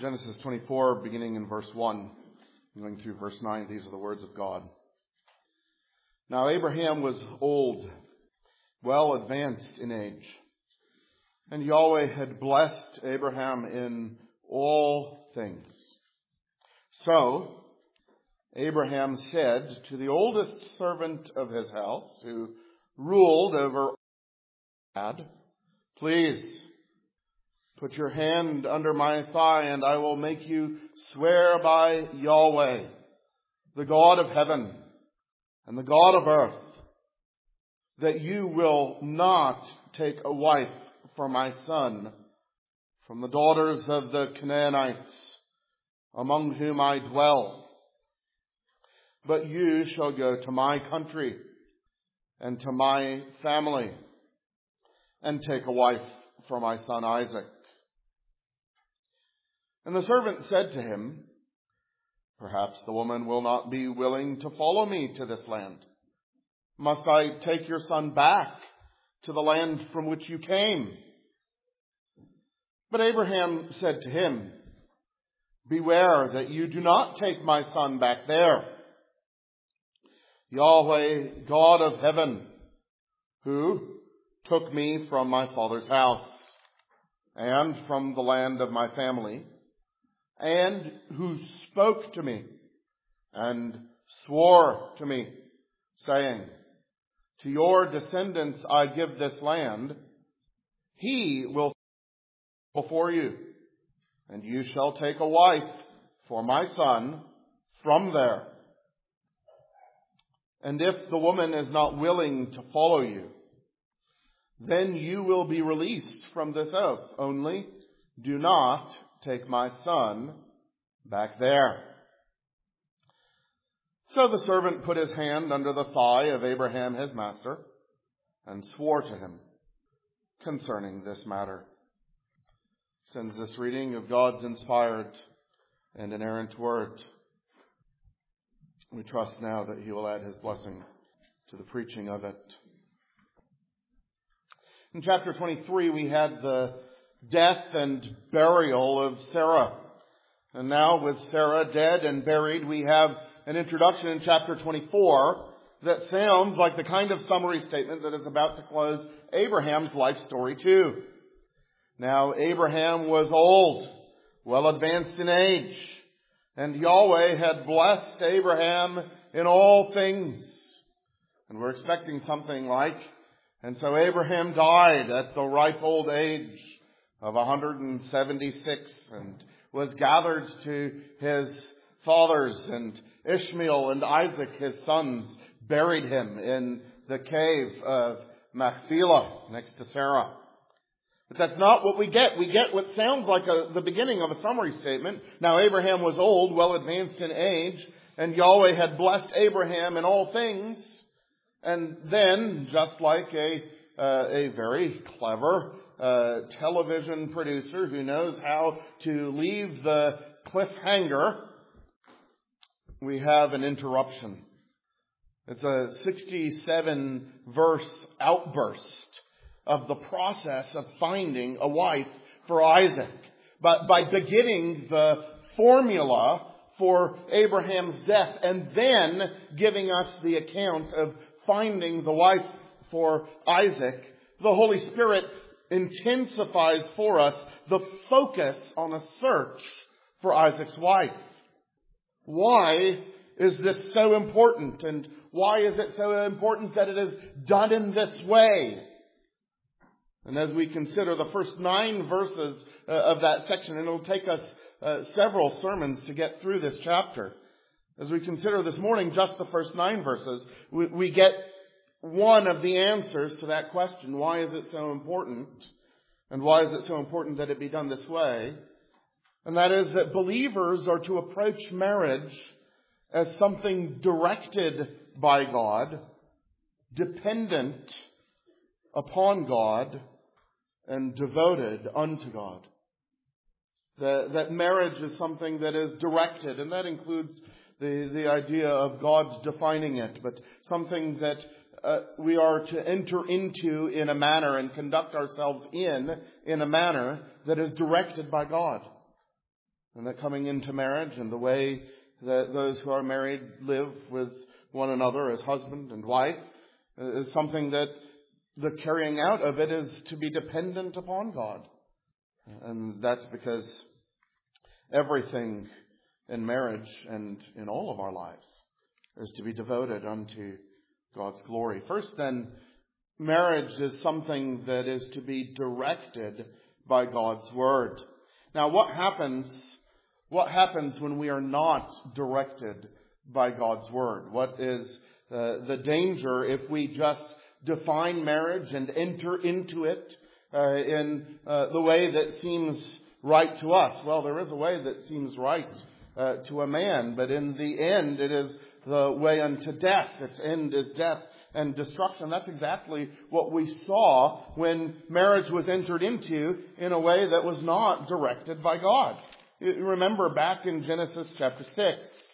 Genesis 24, beginning in verse 1, going through verse 9, these are the words of God. Now Abraham was old, well advanced in age, and Yahweh had blessed Abraham in all things. So Abraham said to the oldest servant of his house, who ruled over all, "Please, put your hand under my thigh, and I will make you swear by Yahweh, the God of heaven and the God of earth, that you will not take a wife for my son from the daughters of the Canaanites, among whom I dwell. But you shall go to my country and to my family and take a wife for my son Isaac." And the servant said to him, "Perhaps the woman will not be willing to follow me to this land. Must I take your son back to the land from which you came?" But Abraham said to him, "Beware that you do not take my son back there. Yahweh, God of heaven, who took me from my father's house and from the land of my family, and who spoke to me and swore to me, saying, 'To your descendants I give this land,' he will before you, and you shall take a wife for my son from there. And if the woman is not willing to follow you, then you will be released from this oath. Only do not take my son back there." So the servant put his hand under the thigh of Abraham his master and swore to him concerning this matter. Sends this reading of God's inspired and inerrant word. We trust now that he will add his blessing to the preaching of it. In chapter 23, we had the death and burial of Sarah. And now with Sarah dead and buried, we have an introduction in chapter 24 that sounds like the kind of summary statement that is about to close Abraham's life story too. Now Abraham was old, well advanced in age, and Yahweh had blessed Abraham in all things. And we're expecting something like, "And so Abraham died at the ripe old age of 176 and was gathered to his fathers, and Ishmael and Isaac, his sons, buried him in the cave of Machpelah next to Sarah." But that's not what we get. We get what sounds like the beginning of a summary statement. Now Abraham was old, well advanced in age, and Yahweh had blessed Abraham in all things. And then, just like a very clever television producer who knows how to leave the cliffhanger, we have an interruption. It's a 67-verse outburst of the process of finding a wife for Isaac. But by beginning the formula for Abraham's death and then giving us the account of finding the wife for Isaac, the Holy Spirit intensifies for us the focus on a search for Isaac's wife. Why is this so important? And why is it so important that it is done in this way? And as we consider the first 9 verses of that section, and it'll take us several sermons to get through this chapter. As we consider this morning just the first 9 verses, we get one of the answers to that question. Why is it so important? And why is it so important that it be done this way? And that is that believers are to approach marriage as something directed by God, dependent upon God, and devoted unto God. That marriage is something that is directed, and that includes the idea of God's defining it, but something that we are to enter into in a manner and conduct ourselves in a manner that is directed by God. And that coming into marriage and the way that those who are married live with one another as husband and wife is something that the carrying out of it is to be dependent upon God. And that's because everything in marriage and in all of our lives is to be devoted unto God's glory. First then, marriage is something that is to be directed by God's Word. Now, what happens when we are not directed by God's Word? What is the danger if we just define marriage and enter into it in the way that seems right to us? Well, there is a way that seems right to a man, but in the end it is the way unto death. Its end is death and destruction. That's exactly what we saw when marriage was entered into in a way that was not directed by God. You remember back in Genesis chapter 6.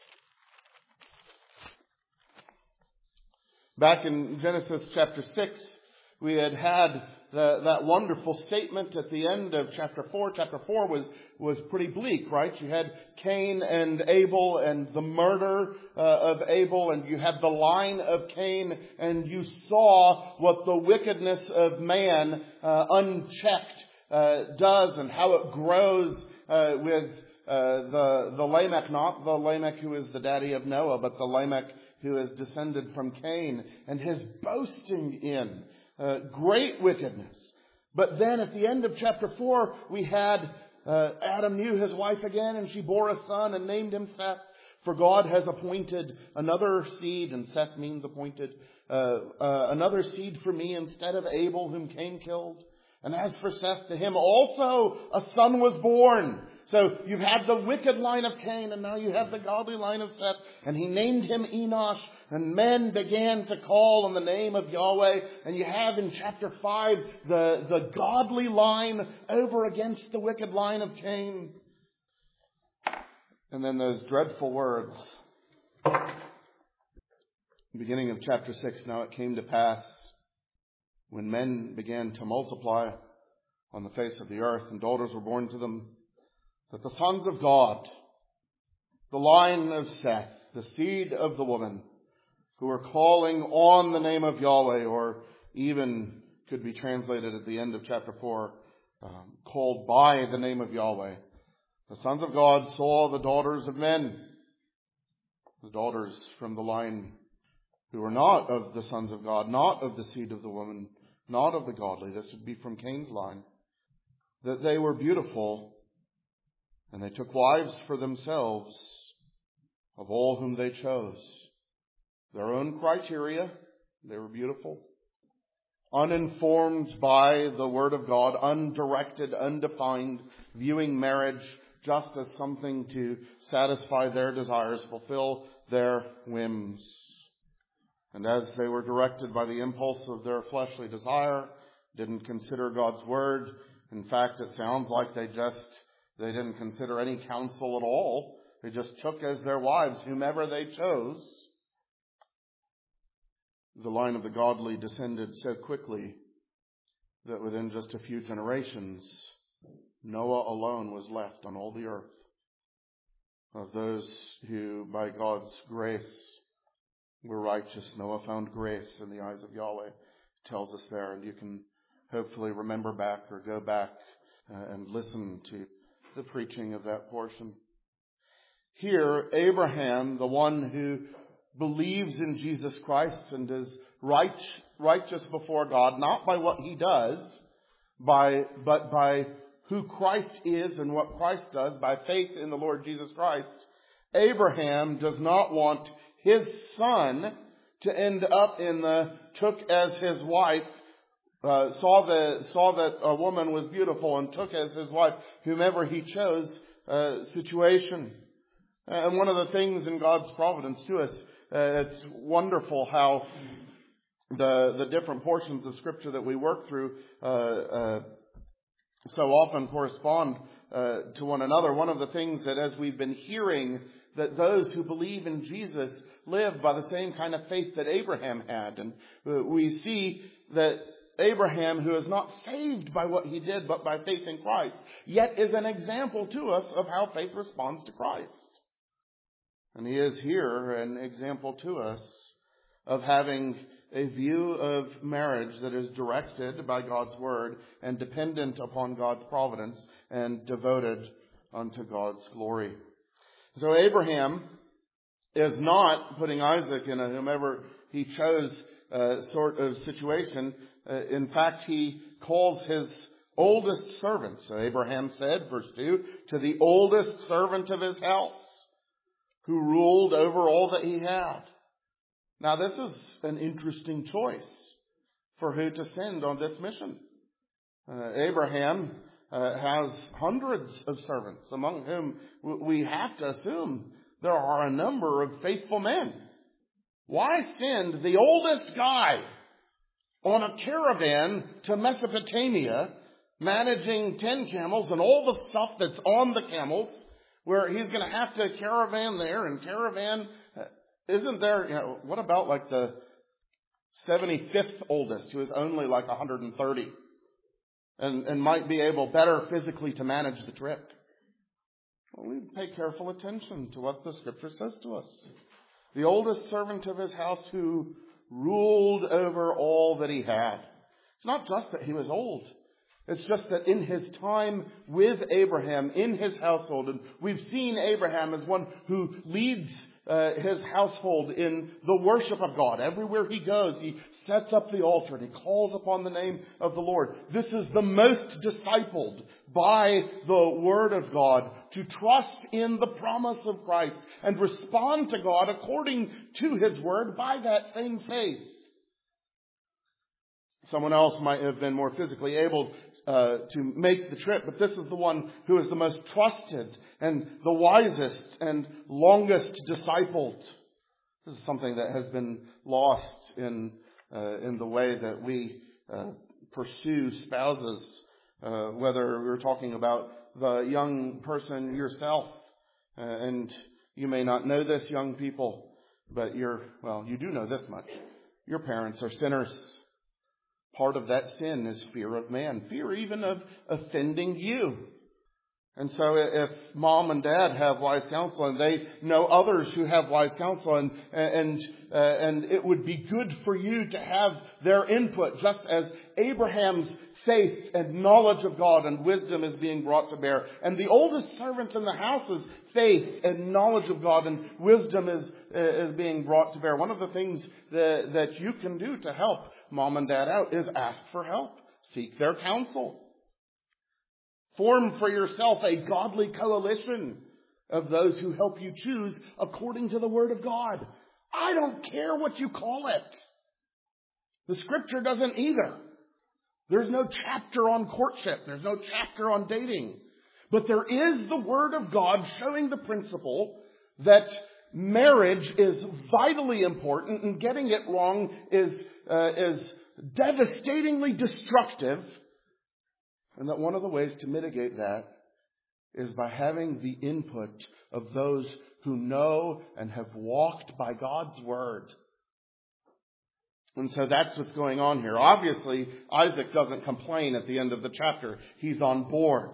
Back in Genesis chapter 6, we had that wonderful statement at the end of chapter 4. Chapter 4 was pretty bleak, right? You had Cain and Abel and the murder of Abel, and you had the line of Cain, and you saw what the wickedness of man unchecked does and how it grows with the Lamech, not the Lamech who is the daddy of Noah, but the Lamech who is descended from Cain, and his boasting in great wickedness. But then at the end of chapter 4, we had Adam knew his wife again, and she bore a son and named him Seth. For God has appointed another seed, and Seth means appointed, another seed for me instead of Abel, whom Cain killed. And as for Seth, to him also a son was born. So you've had the wicked line of Cain, and now you have the godly line of Seth. And he named him Enosh, and men began to call on the name of Yahweh. And you have in chapter 5 the godly line over against the wicked line of Cain. And then those dreadful words. Beginning of chapter 6, now it came to pass, when men began to multiply on the face of the earth, and daughters were born to them, that the sons of God, the line of Seth, the seed of the woman, who were calling on the name of Yahweh, or even could be translated at the end of chapter 4, called by the name of Yahweh. The sons of God saw the daughters of men, the daughters from the line who were not of the sons of God, not of the seed of the woman, not of the godly. This would be from Cain's line. That they were beautiful, and they took wives for themselves of all whom they chose. Their own criteria, they were beautiful. Uninformed by the Word of God, undirected, undefined, viewing marriage just as something to satisfy their desires, fulfill their whims. And as they were directed by the impulse of their fleshly desire, didn't consider God's Word. In fact, it sounds like they didn't consider any counsel at all. They just took as their wives whomever they chose. The line of the godly descended so quickly that within just a few generations, Noah alone was left on all the earth of those who, by God's grace, were righteous. Noah found grace in the eyes of Yahweh. It tells us there, and you can hopefully remember back or go back and listen to the preaching of that portion. Here, Abraham, the one who believes in Jesus Christ and is righteous before God, not by what he does, but by who Christ is and what Christ does, by faith in the Lord Jesus Christ. Abraham does not want his son to end up in the took as his wife, saw that a woman was beautiful and took as his wife whomever he chose situation. And one of the things in God's providence to us, it's wonderful how the different portions of Scripture that we work through so often correspond to one another. One of the things that, as we've been hearing, that those who believe in Jesus live by the same kind of faith that Abraham had. And we see that Abraham, who is not saved by what he did, but by faith in Christ, yet is an example to us of how faith responds to Christ. And he is here an example to us of having a view of marriage that is directed by God's word and dependent upon God's providence and devoted unto God's glory. So Abraham is not putting Isaac in a whomever he chose sort of situation. In fact, he calls his oldest servant. So Abraham said, verse 2, to the oldest servant of his house, who ruled over all that he had. Now this is an interesting choice for who to send on this mission. Abraham has hundreds of servants, among whom we have to assume there are a number of faithful men. Why send the oldest guy on a caravan to Mesopotamia, managing 10 camels and all the stuff that's on the camels, where he's going to have to caravan there and caravan? Isn't there, what about like the 75th oldest, who is only like 130 and might be able better physically to manage the trip? Well, we pay careful attention to what the scripture says to us. The oldest servant of his house, who ruled over all that he had. It's not just that he was old. It's just that in his time with Abraham, in his household, and we've seen Abraham as one who leads his household in the worship of God. Everywhere he goes, he sets up the altar and he calls upon the name of the Lord. This is the most discipled by the Word of God to trust in the promise of Christ and respond to God according to His Word by that same faith. Someone else might have been more physically able to make the trip, but this is the one who is the most trusted and the wisest and longest discipled. This is something that has been lost in the way that we pursue spouses, whether we're talking about the young person yourself, and you may not know this, young people, but you do know this much. Your parents are sinners. Part of that sin is fear of man, fear even of offending you. And so if mom and dad have wise counsel and they know others who have wise counsel, and it would be good for you to have their input, just as Abraham's faith and knowledge of God and wisdom is being brought to bear. And the oldest servant in the house's faith and knowledge of God and wisdom is being brought to bear. One of the things that you can do to help mom and dad out is ask for help. Seek their counsel. Form for yourself a godly coalition of those who help you choose according to the Word of God. I don't care what you call it. The Scripture doesn't either. There's no chapter on courtship. There's no chapter on dating. But there is the Word of God showing the principle that marriage is vitally important, and getting it wrong is devastatingly destructive. And that one of the ways to mitigate that is by having the input of those who know and have walked by God's Word. And so that's what's going on here. Obviously, Isaac doesn't complain at the end of the chapter. He's on board.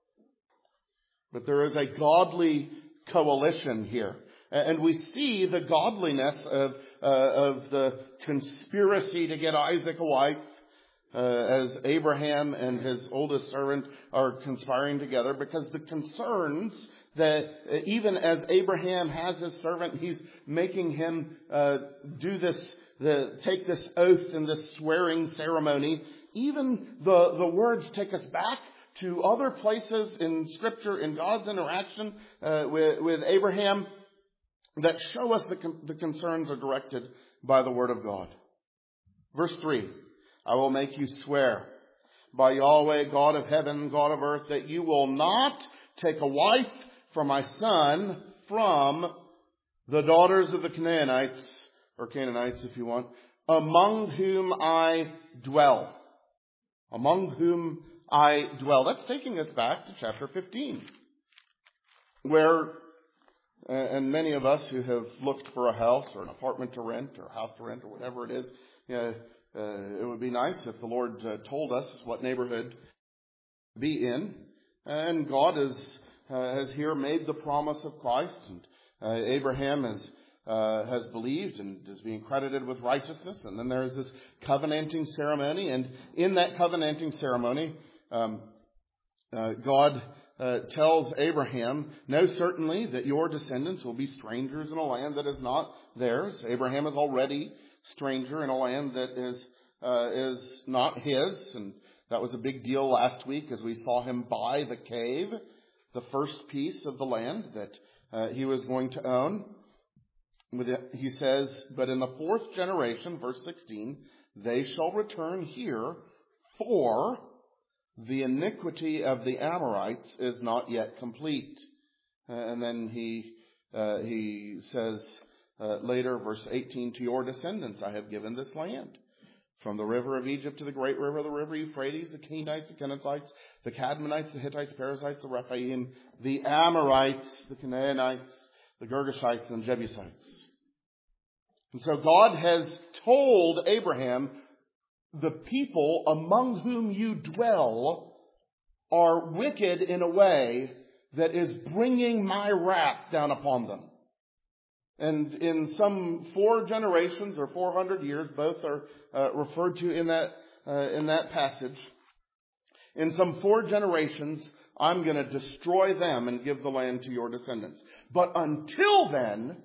But there is a godly coalition here. And we see the godliness of the conspiracy to get Isaac a wife, as Abraham and his oldest servant are conspiring together, because the concerns that even as Abraham has his servant, he's making him take this oath and this swearing ceremony. Even the words take us back to other places in Scripture, in God's interaction with Abraham, that show us the concerns are directed by the Word of God. Verse 3, I will make you swear by Yahweh, God of heaven, God of earth, that you will not take a wife for my son from the daughters of the Canaanites, or Canaanites if you want, among whom I dwell. Among whom I dwell. That's taking us back to chapter 15, where, and many of us who have looked for a house or an apartment to rent or a house to rent or whatever it is, It would be nice if the Lord told us what neighborhood to be in. And God has here made the promise of Christ, and Abraham has believed and is being credited with righteousness. And then there is this covenanting ceremony, and in that covenanting ceremony, God tells Abraham, know certainly that your descendants will be strangers in a land that is not theirs. Abraham is already stranger in a land that is not his, and that was a big deal last week as we saw him buy the cave, the first piece of the land that he was going to own. He says, but in the fourth generation, verse 16, they shall return here, for the iniquity of the Amorites is not yet complete. And then he says later, verse 18, to your descendants I have given this land. From the river of Egypt to the great river, the river Euphrates, the Canaanites, the Kenizzites, the Cadmonites, the Hittites, Perizzites, the Rephaim, the Amorites, the Canaanites, the Girgashites, and Jebusites. And so God has told Abraham, the people among whom you dwell are wicked in a way that is bringing my wrath down upon them. And in some 4 generations or 400 years, both are referred to in that passage. In some 4 generations, I'm going to destroy them and give the land to your descendants. But until then,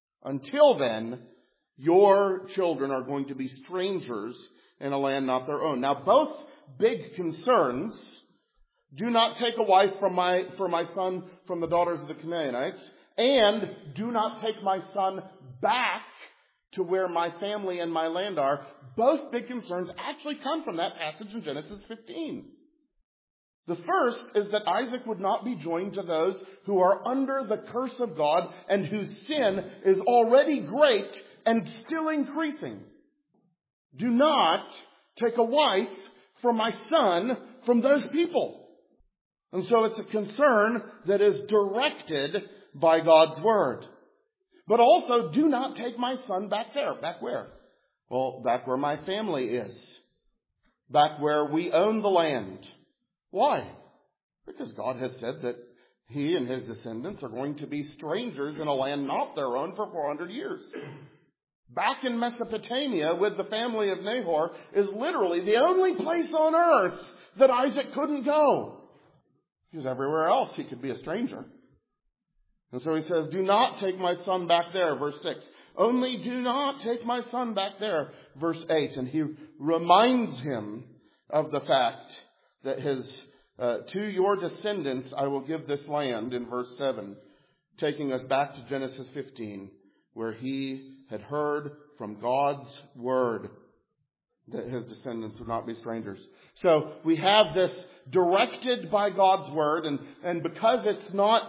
your children are going to be strangers in a land not their own. Now, both big concerns: do not take a wife for my son from the daughters of the Canaanites, and do not take my son back to where my family and my land are. Both big concerns actually come from that passage in Genesis 15. The first is that Isaac would not be joined to those who are under the curse of God and whose sin is already great and still increasing. Do not take a wife for my son from those people. And so it's a concern that is directed by God's word. But also, do not take my son back there. Back where? Well, back where my family is. Back where we own the land. Why? Because God has said that he and his descendants are going to be strangers in a land not their own for 400 years. Back in Mesopotamia with the family of Nahor is literally the only place on earth that Isaac couldn't go. Because everywhere else he could be a stranger. And so he says, do not take my son back there, verse 6. Only do not take my son back there, verse 8. And he reminds him of the fact that to your descendants I will give this land, in verse 7, taking us back to Genesis 15, where he had heard from God's word that his descendants would not be strangers. So we have this directed by God's word, and because it's not,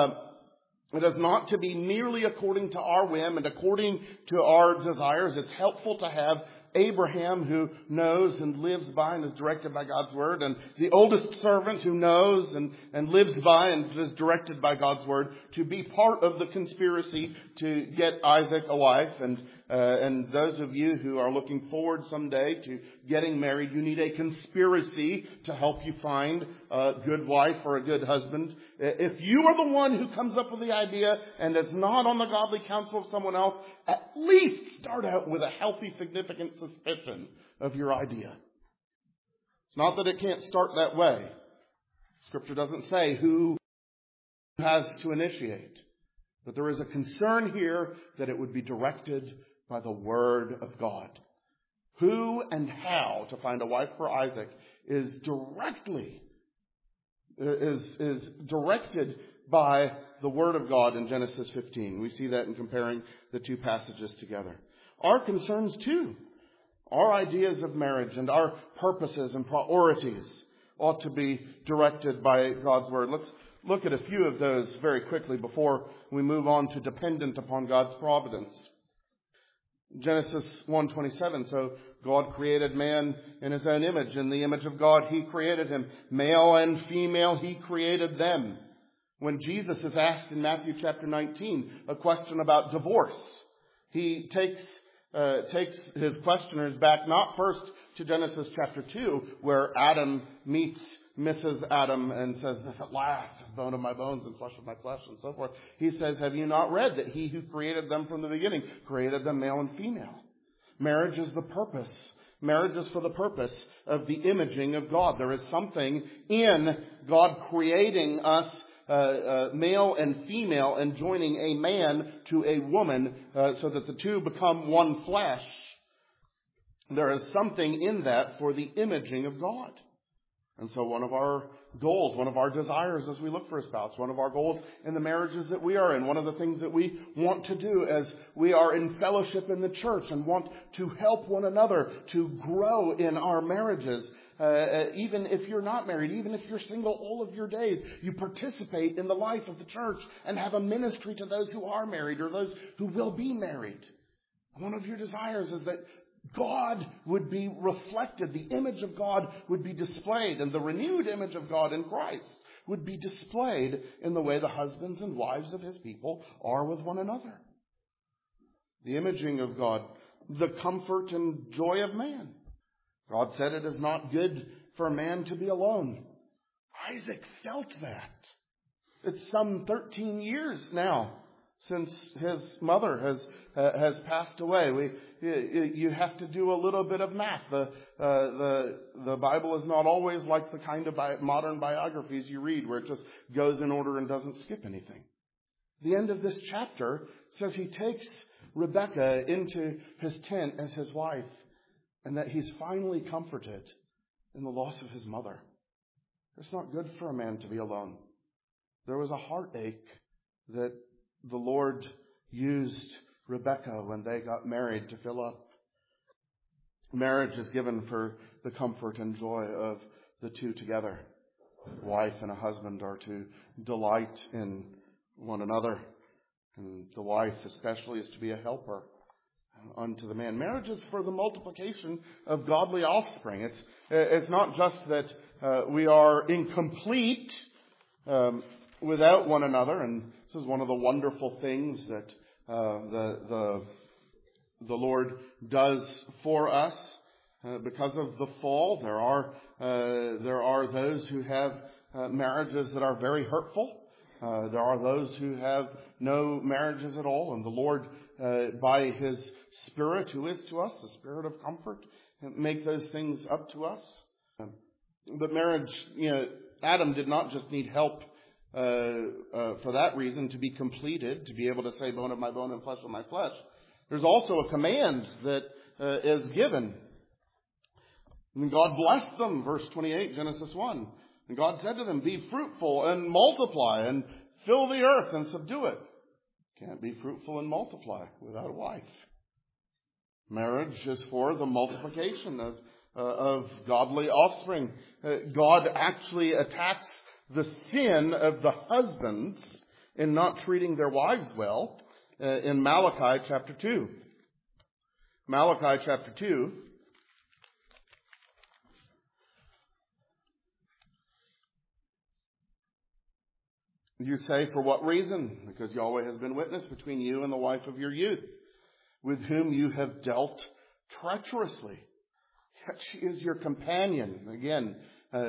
it is not to be merely according to our whim and according to our desires, it's helpful to have Abraham, who knows and lives by and is directed by God's word, and the oldest servant who knows and lives by and is directed by God's word, to be part of the conspiracy to get Isaac a wife. And those of you who are looking forward someday to getting married, you need a conspiracy to help you find a good wife or a good husband. If you are the one who comes up with the idea and it's not on the godly counsel of someone else, at least start out with a healthy, significant suspicion of your idea. It's not that it can't start that way. Scripture doesn't say who has to initiate. But there is a concern here that it would be directed by the word of God. Who and how to find a wife for Isaac is directed by the word of God in Genesis 15. We see that in comparing the two passages together. Our concerns too, our ideas of marriage and our purposes and priorities ought to be directed by God's word. Let's look at a few of those very quickly before we move on to dependent upon God's providence. Genesis 1:27, so God created man in his own image. In the image of God, he created him. Male and female, he created them. When Jesus is asked in Matthew chapter 19 a question about divorce, he takes takes his questioners back not first to Genesis chapter 2, where Adam meets Mrs. Adam and says, "This at last is bone of my bones and flesh of my flesh," and so forth. He says, "Have you not read that he who created them from the beginning created them male and female?" Marriage is the purpose. Marriage is for the purpose of the imaging of God. There is something in God creating us male and female and joining a man to a woman so that the two become one flesh. There is something in that for the imaging of God. And so one of our goals, one of our desires as we look for a spouse, one of our goals in the marriages that we are in, one of the things that we want to do as we are in fellowship in the church and want to help one another to grow in our marriages, even if you're not married, even if you're single all of your days, you participate in the life of the church and have a ministry to those who are married or those who will be married. One of your desires is that God would be reflected, the image of God would be displayed, and the renewed image of God in Christ would be displayed in the way the husbands and wives of his people are with one another. The imaging of God, the comfort and joy of man. God said it is not good for a man to be alone. Isaac felt that. It's some 13 years now since his mother has passed away. You have to do a little bit of math. The Bible is not always like the kind of modern biographies you read where it just goes in order and doesn't skip anything. The end of this chapter says he takes Rebekah into his tent as his wife, and that he's finally comforted in the loss of his mother. It's not good for a man to be alone. There was a heartache that the Lord used Rebekah when they got married to fill up. Marriage is given for the comfort and joy of the two together. A wife and a husband are to delight in one another. And the wife especially is to be a helper unto the man. Marriage is for the multiplication of godly offspring. It's not just that we are incomplete without one another, and this is one of the wonderful things that the Lord does for us. Because of the fall, there are those who have marriages that are very hurtful. There are those who have no marriages at all, and the Lord, by His Spirit, who is to us, the Spirit of comfort, make those things up to us. But marriage, Adam did not just need help for that reason to be completed, to be able to say, "Bone of my bone and flesh of my flesh." There's also a command that is given. And God blessed them, verse 28, Genesis 1. And God said to them, "Be fruitful and multiply and fill the earth and subdue it." Can't be fruitful and multiply without a wife. Marriage is for the multiplication of godly offspring. God actually attacks the sin of the husbands in not treating their wives well in Malachi chapter 2. Malachi chapter 2. You say, "For what reason?" "Because Yahweh has been witness between you and the wife of your youth, with whom you have dealt treacherously. Yet she is your companion." Again,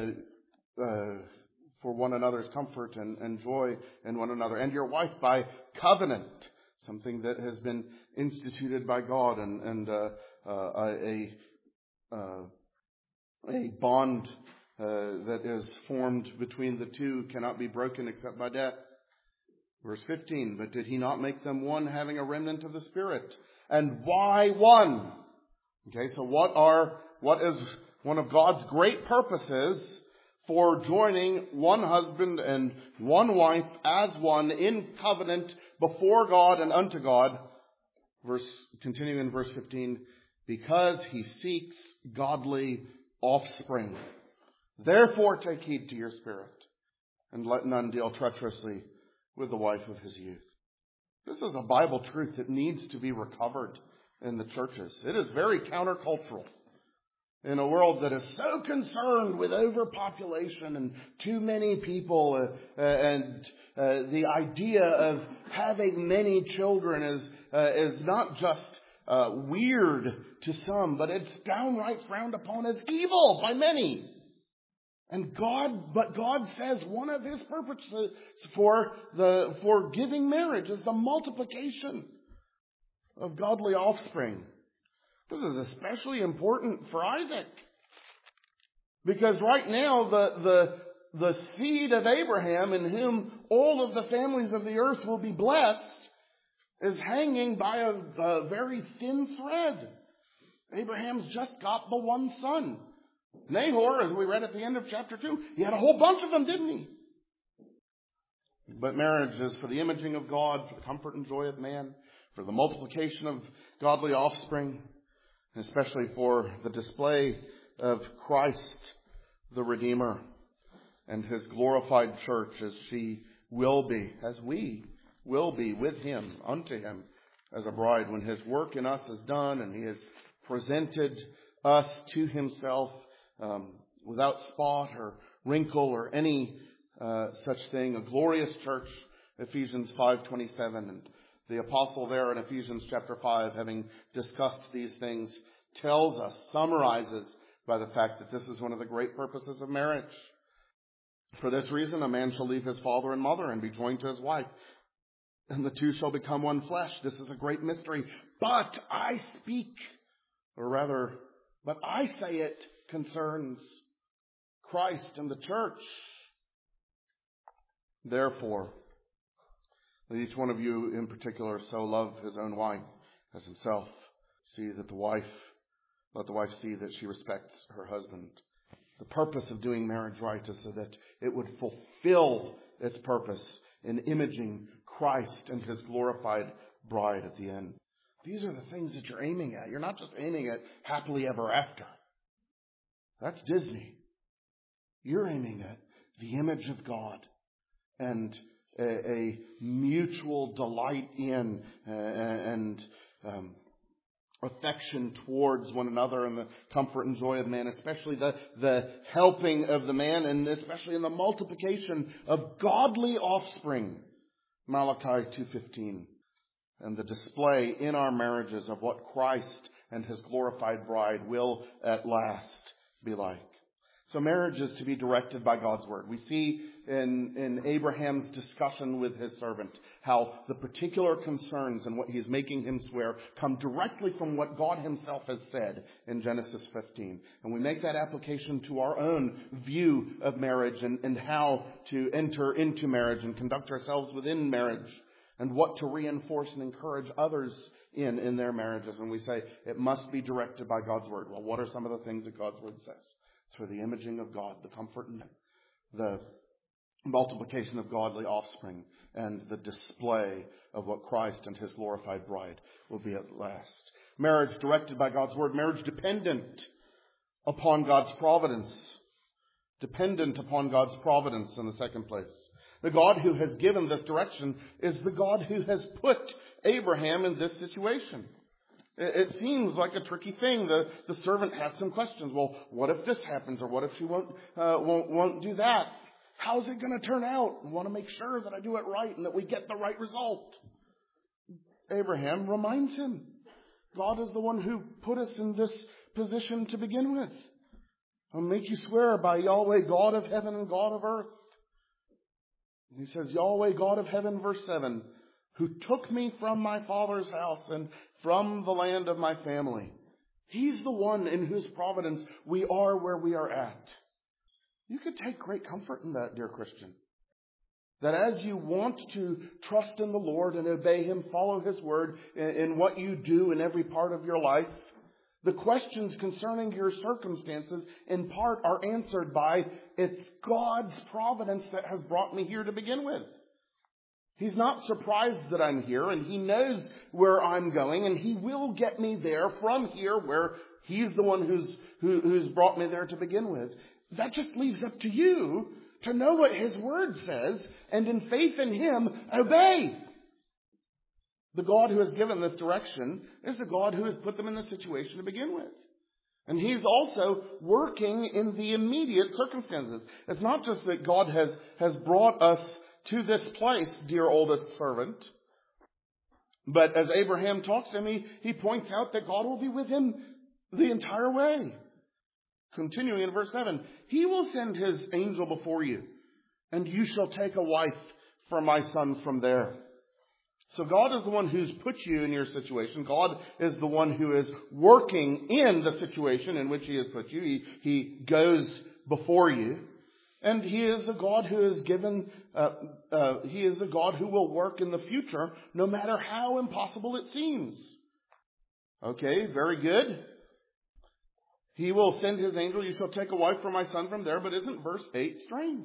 for one another's comfort and joy in one another. "And your wife by covenant," something that has been instituted by God, and a bond that is formed between the two cannot be broken except by death. Verse 15, "But did he not make them one, having a remnant of the Spirit? And why one?" Okay, so what is one of God's great purposes for joining one husband and one wife as one in covenant before God and unto God? Continuing in verse 15, "Because he seeks godly offspring. Therefore take heed to your spirit, and let none deal treacherously with the wife of his youth." This is a Bible truth that needs to be recovered in the churches. It is very countercultural. In a world that is so concerned with overpopulation and too many people, and the idea of having many children is not just weird to some, but it's downright frowned upon as evil by many. But God says one of His purposes for giving marriage is the multiplication of godly offspring. This is especially important for Isaac, because right now the seed of Abraham, in whom all of the families of the earth will be blessed, is hanging by a very thin thread. Abraham's just got the one son. Nahor, as we read at the end of chapter 2, he had a whole bunch of them, didn't he? But marriage is for the imaging of God, for the comfort and joy of man, for the multiplication of godly offspring, and especially for the display of Christ, the Redeemer, and His glorified church as she will be, as we will be with Him, unto Him, as a bride, when His work in us is done and He has presented us to Himself without spot or wrinkle or any such thing, a glorious church, Ephesians 5:27. And the apostle there in Ephesians chapter 5, having discussed these things, tells us, summarizes by the fact that this is one of the great purposes of marriage. For this reason, a man shall leave his father and mother and be joined to his wife, and the two shall become one flesh. This is a great mystery. But I say it concerns Christ and the church. Therefore, let each one of you in particular so love his own wife as himself. Let the wife see that she respects her husband. The purpose of doing marriage right is so that it would fulfill its purpose in imaging Christ and His glorified bride at the end. These are the things that you're aiming at. You're not just aiming at happily ever after. That's Disney. You're aiming at the image of God and a mutual delight in and affection towards one another, and the comfort and joy of man, especially the helping of the man, and especially in the multiplication of godly offspring. Malachi 2:15. And the display in our marriages of what Christ and His glorified bride will at last be like. So marriage is to be directed by God's Word. We see in Abraham's discussion with his servant how the particular concerns and what He's making him swear come directly from what God Himself has said in Genesis 15. And we make that application to our own view of marriage and how to enter into marriage and conduct ourselves within marriage, and what to reinforce and encourage others in their marriages. And we say it must be directed by God's Word. Well, what are some of the things that God's Word says? It's for the imaging of God, the comfort and the multiplication of godly offspring, and the display of what Christ and His glorified bride will be at last. Marriage directed by God's Word. Marriage dependent upon God's providence. Dependent upon God's providence in the second place. The God who has given this direction is the God who has put Abraham in this situation. It seems like a tricky thing. The servant has some questions. Well, what if this happens? Or what if she won't do that? How's it going to turn out? I want to make sure that I do it right and that we get the right result. Abraham reminds him, God is the one who put us in this position to begin with. I'll make you swear by Yahweh, God of heaven and God of earth. He says, Yahweh, God of heaven, verse 7, who took me from my father's house and from the land of my family. He's the one in whose providence we are where we are at. You could take great comfort in that, dear Christian. That as you want to trust in the Lord and obey Him, follow His word in what you do in every part of your life, the questions concerning your circumstances in part are answered by, it's God's providence that has brought me here to begin with. He's not surprised that I'm here, and He knows where I'm going, and He will get me there from here where He's the one who's brought me there to begin with. That just leaves up to you to know what His word says, and in faith in Him, obey. The God who has given this direction is the God who has put them in the situation to begin with. And He's also working in the immediate circumstances. It's not just that God has brought us to this place, dear oldest servant, But as Abraham talks to him, he points out that God will be with him the entire way. Continuing in verse 7, He will send His angel before you, and you shall take a wife for my son from there. So God is the one who's put you in your situation. God is the one who is working in the situation in which He has put you. He goes before you. And He is a God who is He is a God who will work in the future, no matter how impossible it seems. Okay, very good. He will send His angel, you shall take a wife for my son from there. But isn't verse 8 strange?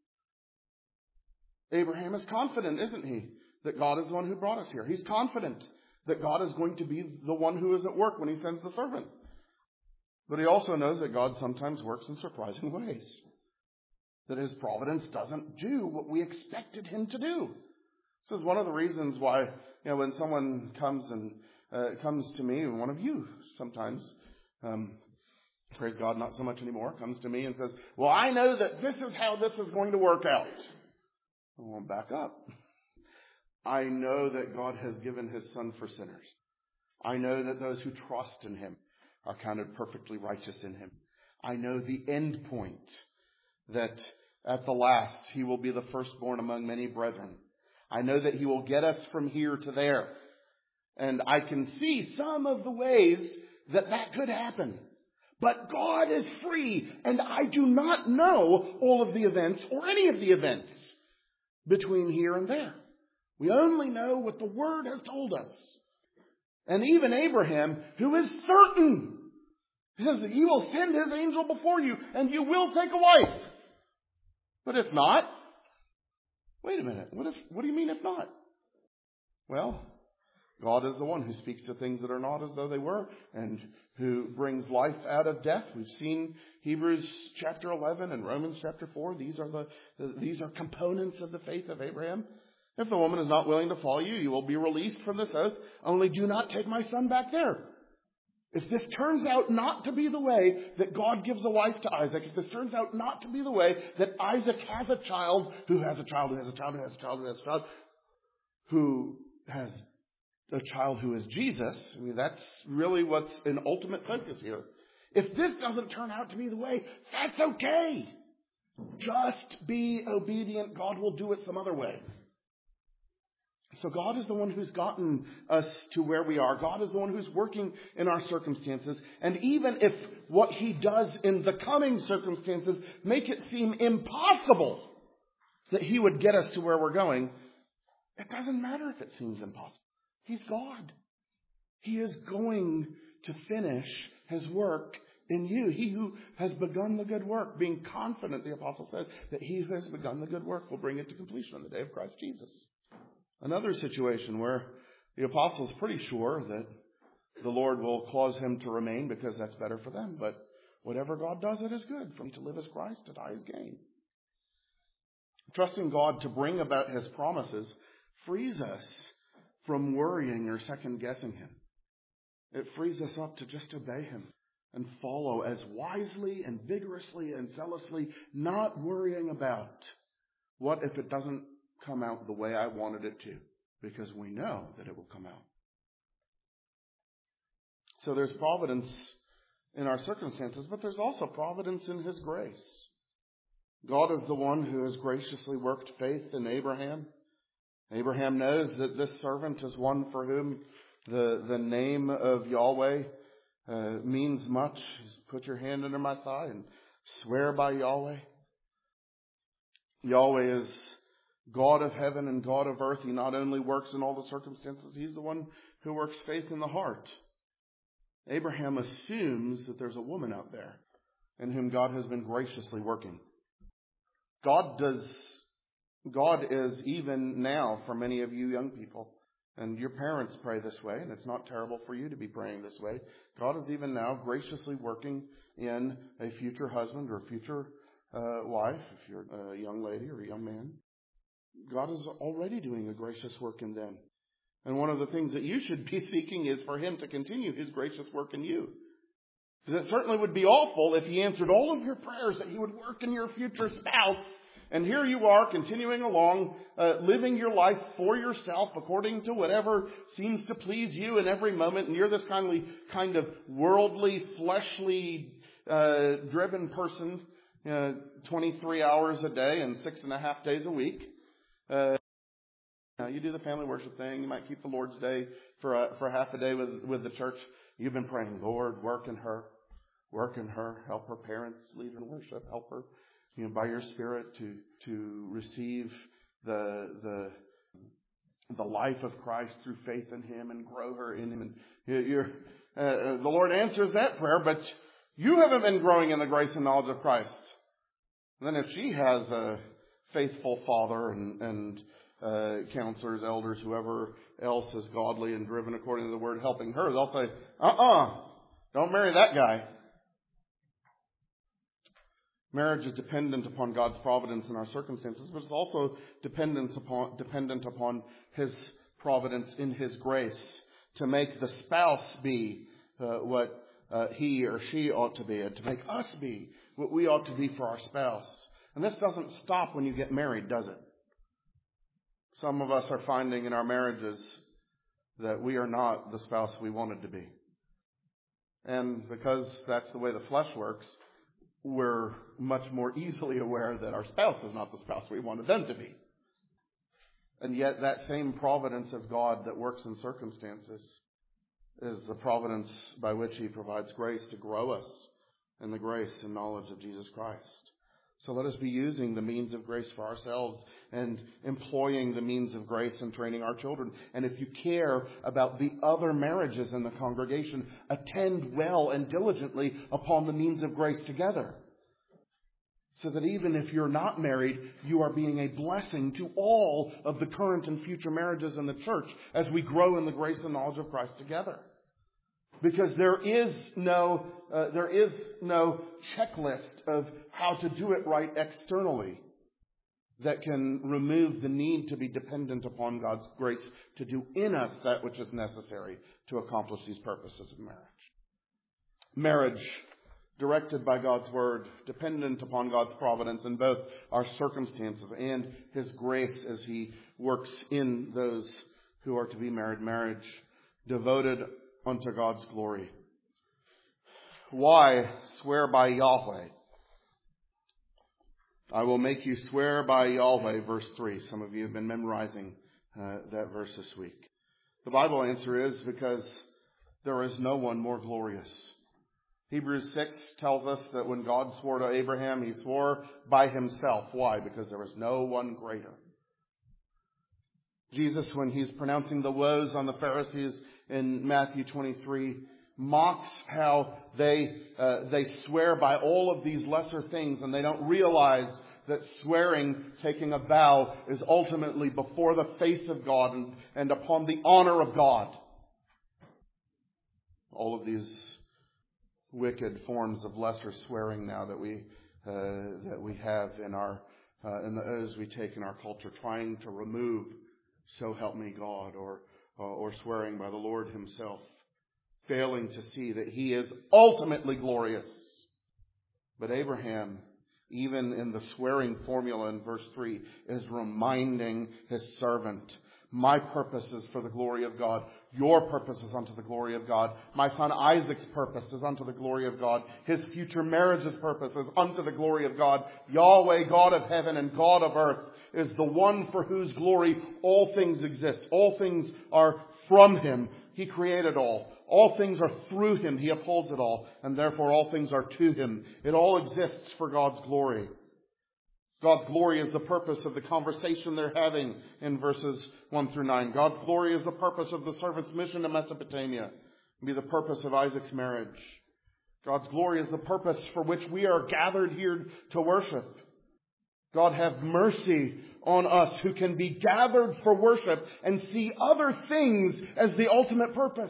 Abraham is confident, isn't he, that God is the one who brought us here. He's confident that God is going to be the one who is at work when He sends the servant. But he also knows that God sometimes works in surprising ways. That His providence doesn't do what we expected Him to do. This is one of the reasons why, when someone comes to me, and one of you sometimes, praise God, not so much anymore, comes to me and says, well, I know that this is how this is going to work out. I won't back up. I know that God has given His Son for sinners. I know that those who trust in Him are counted perfectly righteous in Him. I know the end point, that at the last He will be the firstborn among many brethren. I know that He will get us from here to there. And I can see some of the ways that could happen. But God is free, and I do not know all of the events or any of the events between here and there. We only know what the Word has told us. And even Abraham, who is certain, he says that He will send His angel before you, and you will take a wife. But if not, wait a minute, what do you mean if not? Well, God is the one who speaks to things that are not as though they were, and who brings life out of death. We've seen Hebrews chapter 11 and Romans chapter 4. These are components of the faith of Abraham. If the woman is not willing to follow you, you will be released from this oath. Only do not take my son back there. If this turns out not to be the way that God gives a wife to Isaac, if this turns out not to be the way that Isaac has a child, who has a child, who has a child, who has a child, who has a child, who has a child who is Jesus, that's really what's an ultimate focus here. If this doesn't turn out to be the way, that's okay. Just be obedient. God will do it some other way. So God is the one who's gotten us to where we are. God is the one who's working in our circumstances. And even if what He does in the coming circumstances make it seem impossible that He would get us to where we're going, it doesn't matter if it seems impossible. He's God. He is going to finish His work in you. He who has begun the good work, being confident, the apostle says, that he who has begun the good work will bring it to completion on the day of Christ Jesus. Another situation where the apostle is pretty sure that the Lord will cause him to remain because that's better for them. But whatever God does, it is good. From to live as Christ, to die as gain. Trusting God to bring about His promises frees us from worrying or second-guessing Him. It frees us up to just obey Him and follow as wisely and vigorously and zealously, not worrying about what if it doesn't come out the way I wanted it to, because we know that it will come out. So there's providence in our circumstances, but there's also providence in His grace. God is the one who has graciously worked faith in Abraham. Abraham knows that this servant is one for whom the name of Yahweh means much. Put your hand under my thigh and swear by Yahweh. Yahweh is God of heaven and God of earth. He not only works in all the circumstances, He's the one who works faith in the heart. Abraham assumes that there's a woman out there in whom God has been graciously working. God is even now, for many of you young people, and your parents pray this way, and it's not terrible for you to be praying this way. God is even now graciously working in a future husband or future wife, if you're a young lady or a young man. God is already doing a gracious work in them. And one of the things that you should be seeking is for Him to continue His gracious work in you. Because it certainly would be awful if He answered all of your prayers that He would work in your future spouse, And here you are continuing along, living your life for yourself according to whatever seems to please you in every moment. And you're this kind of worldly, fleshly, driven person, 23 hours a day and 6.5 days a week. You do the family worship thing. You might keep the Lord's Day for half a day with the church. You've been praying, Lord, work in her, help her parents lead her in worship, help her, by your Spirit to receive the life of Christ through faith in Him and grow her in Him. And the Lord answers that prayer, but you haven't been growing in the grace and knowledge of Christ. And then if she has a faithful father and counselors, elders, whoever else is godly and driven according to the Word helping her, they'll say, don't marry that guy. Marriage is dependent upon God's providence in our circumstances, but it's also dependent upon His providence in His grace to make the spouse be what he or she ought to be, and to make us be what we ought to be for our spouse. And this doesn't stop when you get married, does it? Some of us are finding in our marriages that we are not the spouse we wanted to be. And because that's the way the flesh works, we're much more easily aware that our spouse is not the spouse we wanted them to be. And yet that same providence of God that works in circumstances is the providence by which He provides grace to grow us in the grace and knowledge of Jesus Christ. So let us be using the means of grace for ourselves and employing the means of grace in training our children. And if you care about the other marriages in the congregation, attend well and diligently upon the means of grace together. So that even if you're not married, you are being a blessing to all of the current and future marriages in the church as we grow in the grace and knowledge of Christ together. Because there is no checklist of how to do it right externally that can remove the need to be dependent upon God's grace to do in us that which is necessary to accomplish these purposes of marriage. Marriage, directed by God's Word, dependent upon God's providence in both our circumstances and His grace as He works in those who are to be married. Marriage devoted unto God's glory. Why swear by Yahweh? I will make you swear by Yahweh, verse 3. Some of you have been memorizing that verse this week. The Bible answer is because there is no one more glorious. Hebrews 6 tells us that when God swore to Abraham, He swore by Himself. Why? Because there is no one greater. Jesus, when He's pronouncing the woes on the Pharisees in Matthew 23, mocks how they swear by all of these lesser things, and they don't realize that swearing, taking a vow, is ultimately before the face of God and upon the honor of God. All of these wicked forms of lesser swearing now that we have as we take in our culture, trying to remove "so help me God" or swearing by the Lord Himself, failing to see that He is ultimately glorious. But Abraham, even in the swearing formula in verse 3, is reminding his servant, my purpose is for the glory of God. Your purpose is unto the glory of God. My son Isaac's purpose is unto the glory of God. His future marriage's purpose is unto the glory of God. Yahweh, God of heaven and God of earth, is the one for whose glory all things exist. All things are from Him. He created all. All things are through Him. He upholds it all. And therefore all things are to Him. It all exists for God's glory. God's glory is the purpose of the conversation they're having in verses 1 through 9. God's glory is the purpose of the servant's mission to Mesopotamia. Be the purpose of Isaac's marriage. God's glory is the purpose for which we are gathered here to worship. God have mercy on us who can be gathered for worship and see other things as the ultimate purpose.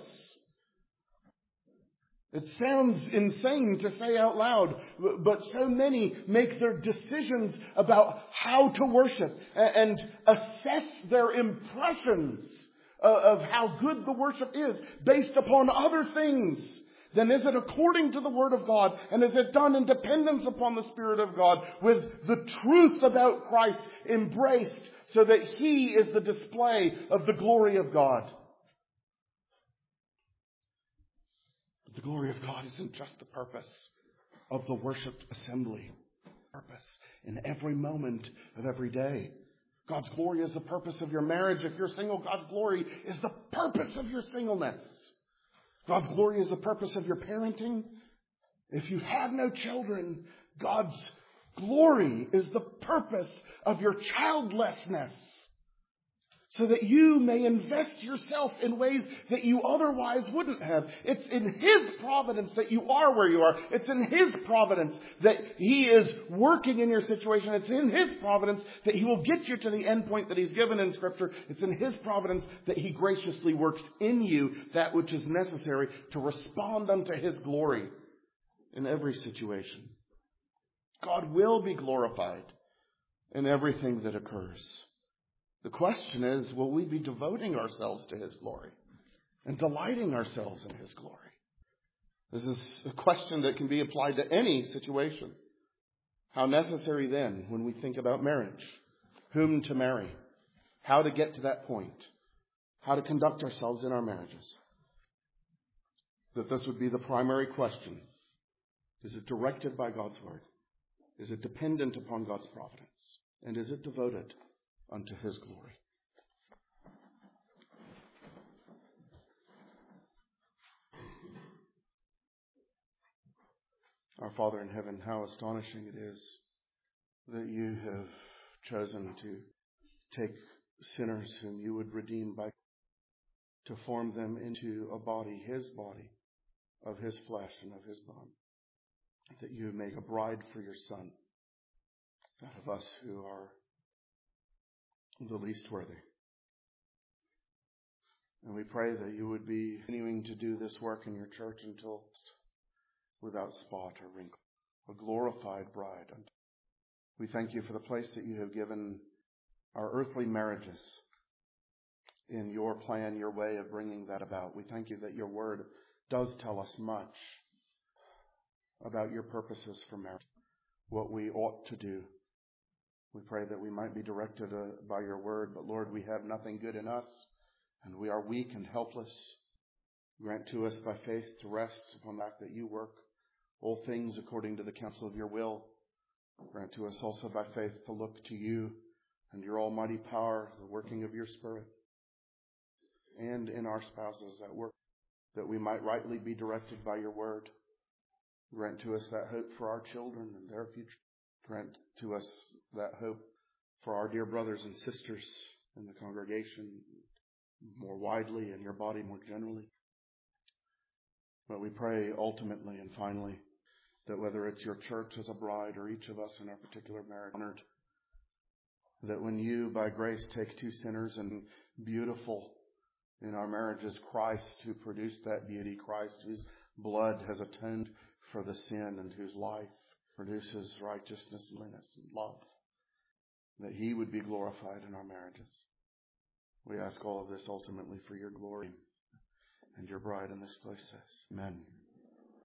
It sounds insane to say out loud, but so many make their decisions about how to worship and assess their impressions of how good the worship is based upon other things then is it according to the Word of God? And is it done in dependence upon the Spirit of God with the truth about Christ embraced so that He is the display of the glory of God? But the glory of God isn't just the purpose of the worship assembly. Purpose in every moment of every day. God's glory is the purpose of your marriage. If you're single, God's glory is the purpose of your singleness. God's glory is the purpose of your parenting. If you have no children, God's glory is the purpose of your childlessness. So that you may invest yourself in ways that you otherwise wouldn't have. It's in His providence that you are where you are. It's in His providence that He is working in your situation. It's in His providence that He will get you to the end point that He's given in Scripture. It's in His providence that He graciously works in you that which is necessary to respond unto His glory in every situation. God will be glorified in everything that occurs. The question is, will we be devoting ourselves to His glory and delighting ourselves in His glory? This is a question that can be applied to any situation. How necessary then, when we think about marriage, whom to marry, how to get to that point, how to conduct ourselves in our marriages, that this would be the primary question. Is it directed by God's Word? Is it dependent upon God's providence? And is it devoted unto His glory? Our Father in heaven, how astonishing it is that you have chosen to take sinners whom you would redeem to form them into a body, His body, of His flesh and of His bone. That you make a bride for your Son, out of us who are the least worthy. And we pray that you would be continuing to do this work in your church until without spot or wrinkle, a glorified bride. And we thank you for the place that you have given our earthly marriages in your plan, your way of bringing that about. We thank you that your Word does tell us much about your purposes for marriage, what we ought to do. We pray that we might be directed by your Word, but Lord, we have nothing good in us, and we are weak and helpless. Grant to us by faith to rest upon the fact that you work all things according to the counsel of your will. Grant to us also by faith to look to you and your almighty power, the working of your Spirit, and in our spouses at work, that we might rightly be directed by your Word. Grant to us that hope for our children and their future. Grant to us that hope for our dear brothers and sisters in the congregation more widely and your body more generally. But we pray ultimately and finally that whether it's your church as a bride or each of us in our particular marriage, honored, that when you by grace take two sinners and beautiful in our marriages, Christ who produced that beauty, Christ whose blood has atoned for the sin and whose life produces righteousness, holiness, and love, that He would be glorified in our marriages. We ask all of this ultimately for your glory, and your bride in this place says, Amen.